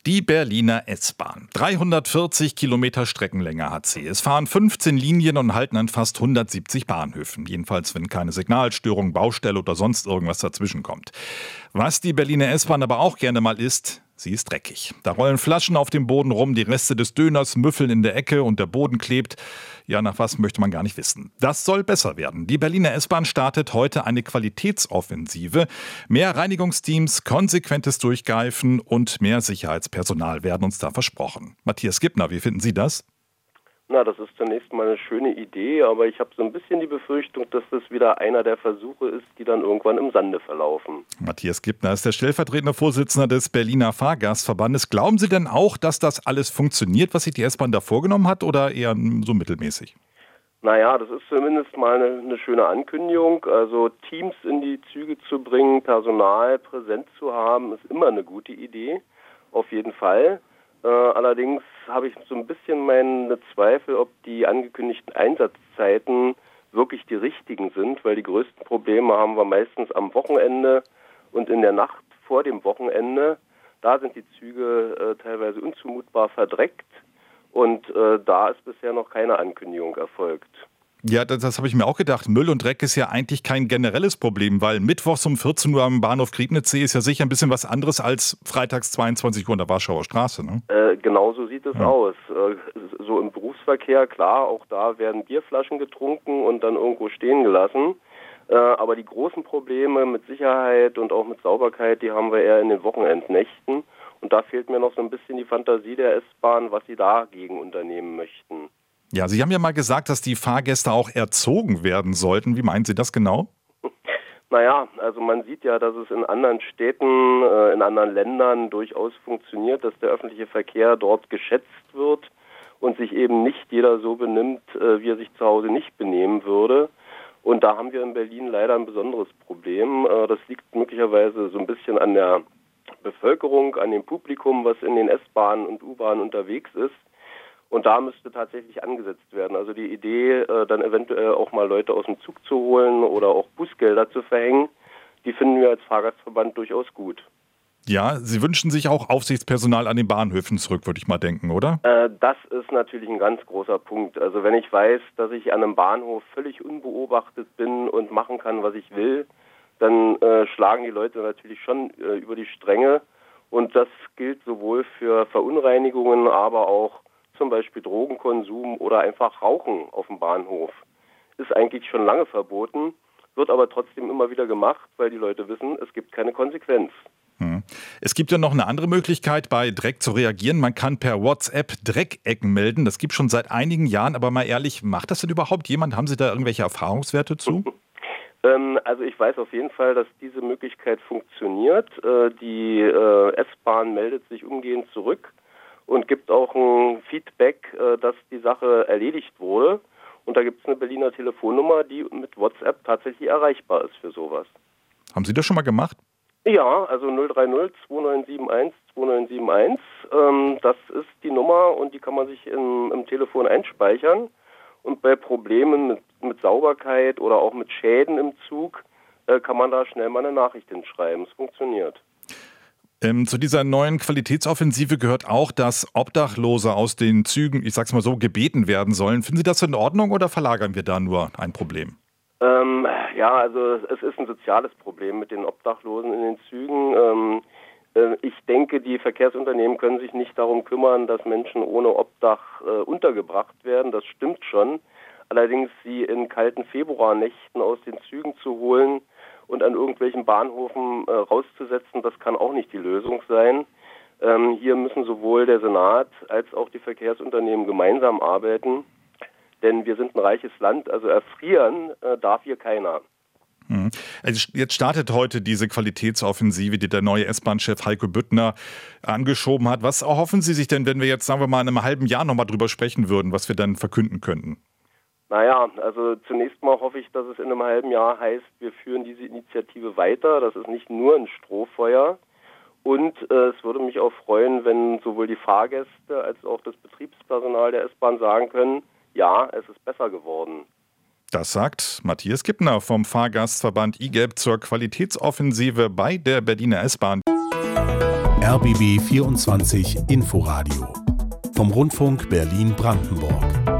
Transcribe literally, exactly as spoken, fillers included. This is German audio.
Die Berliner S-Bahn. dreihundertvierzig Kilometer Streckenlänge hat sie. Es fahren fünfzehn Linien und halten an fast hundertsiebzig Bahnhöfen. Jedenfalls, wenn keine Signalstörung, Baustelle oder sonst irgendwas dazwischen kommt. Was die Berliner S-Bahn aber auch gerne mal ist, sie ist dreckig. Da rollen Flaschen auf dem Boden rum, die Reste des Döners müffeln in der Ecke und der Boden klebt. Ja, nach was möchte man gar nicht wissen. Das soll besser werden. Die Berliner S-Bahn startet heute eine Qualitätsoffensive. Mehr Reinigungsteams, konsequentes Durchgreifen und mehr Sicherheitspersonal werden uns da versprochen. Matthias Gibner, wie finden Sie das? Na, das ist zunächst mal eine schöne Idee, aber ich habe so ein bisschen die Befürchtung, dass das wieder einer der Versuche ist, die dann irgendwann im Sande verlaufen. Matthias Gibner ist der stellvertretende Vorsitzende des Berliner Fahrgastverbandes. Glauben Sie denn auch, dass das alles funktioniert, was sich die S-Bahn da vorgenommen hat, oder eher so mittelmäßig? Naja, das ist zumindest mal eine, eine schöne Ankündigung. Also Teams in die Züge zu bringen, Personal präsent zu haben, ist immer eine gute Idee, auf jeden Fall. Äh, allerdings habe ich so ein bisschen meine Zweifel, ob die angekündigten Einsatzzeiten wirklich die richtigen sind, weil die größten Probleme haben wir meistens am Wochenende und in der Nacht vor dem Wochenende. Da sind die Züge äh, teilweise unzumutbar verdreckt und äh, da ist bisher noch keine Ankündigung erfolgt. Ja, das, das habe ich mir auch gedacht. Müll und Dreck ist ja eigentlich kein generelles Problem, weil mittwochs um vierzehn Uhr am Bahnhof Griebnitzsee ist ja sicher ein bisschen was anderes als freitags zweiundzwanzig Uhr an der Warschauer Straße, ne? Äh, genau so sieht es ja. aus. Äh, so im Berufsverkehr, klar, auch da werden Bierflaschen getrunken und dann irgendwo stehen gelassen. Äh, aber die großen Probleme mit Sicherheit und auch mit Sauberkeit, die haben wir eher in den Wochenendnächten. Und da fehlt mir noch so ein bisschen die Fantasie der S-Bahn, was sie dagegen unternehmen möchten. Ja, Sie haben ja mal gesagt, dass die Fahrgäste auch erzogen werden sollten. Wie meinen Sie das genau? Naja, also man sieht ja, dass es in anderen Städten, äh, in anderen Ländern durchaus funktioniert, dass der öffentliche Verkehr dort geschätzt wird und sich eben nicht jeder so benimmt, äh, wie er sich zu Hause nicht benehmen würde. Und da haben wir in Berlin leider ein besonderes Problem. Äh, das liegt möglicherweise so ein bisschen an der Bevölkerung, an dem Publikum, was in den S-Bahnen und U-Bahnen unterwegs ist. Und da müsste tatsächlich angesetzt werden. Also die Idee, äh, dann eventuell auch mal Leute aus dem Zug zu holen oder auch Bußgelder zu verhängen, die finden wir als Fahrgastverband durchaus gut. Ja, Sie wünschen sich auch Aufsichtspersonal an den Bahnhöfen zurück, würde ich mal denken, oder? Äh, das ist natürlich ein ganz großer Punkt. Also wenn ich weiß, dass ich an einem Bahnhof völlig unbeobachtet bin und machen kann, was ich will, dann äh, schlagen die Leute natürlich schon äh, über die Stränge. Und das gilt sowohl für Verunreinigungen, aber auch zum Beispiel Drogenkonsum oder einfach Rauchen auf dem Bahnhof. Ist eigentlich schon lange verboten, wird aber trotzdem immer wieder gemacht, weil die Leute wissen, es gibt keine Konsequenz. Hm. Es gibt ja noch eine andere Möglichkeit, bei Dreck zu reagieren. Man kann per WhatsApp Dreckecken melden. Das gibt es schon seit einigen Jahren, aber mal ehrlich, macht das denn überhaupt jemand? Haben Sie da irgendwelche Erfahrungswerte zu? ähm, also ich weiß auf jeden Fall, dass diese Möglichkeit funktioniert. Äh, die äh, S-Bahn meldet sich umgehend zurück und gibt auch ein Feedback, dass die Sache erledigt wurde. Und da gibt es eine Berliner Telefonnummer, die mit WhatsApp tatsächlich erreichbar ist für sowas. Haben Sie das schon mal gemacht? Ja, also null drei null zwei neun sieben eins zwei neun sieben eins. Ähm, das ist die Nummer und die kann man sich im, im Telefon einspeichern. Und bei Problemen mit, mit Sauberkeit oder auch mit Schäden im Zug äh, kann man da schnell mal eine Nachricht hinschreiben. Es funktioniert. Ähm, zu dieser neuen Qualitätsoffensive gehört auch, dass Obdachlose aus den Zügen, ich sag's mal so, gebeten werden sollen. Finden Sie das in Ordnung oder verlagern wir da nur ein Problem? Ähm, ja, also es ist ein soziales Problem mit den Obdachlosen in den Zügen. Ähm, äh, ich denke, die Verkehrsunternehmen können sich nicht darum kümmern, dass Menschen ohne Obdach äh, untergebracht werden. Das stimmt schon. Allerdings sie in kalten Februarnächten aus den Zügen zu holen und an irgendwelchen Bahnhöfen äh, rauszusetzen, das kann auch nicht die Lösung sein. Ähm, hier müssen sowohl der Senat als auch die Verkehrsunternehmen gemeinsam arbeiten, denn wir sind ein reiches Land, also erfrieren äh, darf hier keiner. Hm. Also jetzt startet heute diese Qualitätsoffensive, die der neue S-Bahn-Chef Heiko Büttner angeschoben hat. Was erhoffen Sie sich denn, wenn wir jetzt, sagen wir mal, in einem halben Jahr nochmal drüber sprechen würden, was wir dann verkünden könnten? Naja, also zunächst mal hoffe ich, dass es in einem halben Jahr heißt, wir führen diese Initiative weiter. Das ist nicht nur ein Strohfeuer. Und äh, es würde mich auch freuen, wenn sowohl die Fahrgäste als auch das Betriebspersonal der S-Bahn sagen können, ja, es ist besser geworden. Das sagt Matthias Gibner vom Fahrgastverband I G E B zur Qualitätsoffensive bei der Berliner S-Bahn. R B B vierundzwanzig Inforadio vom Rundfunk Berlin-Brandenburg.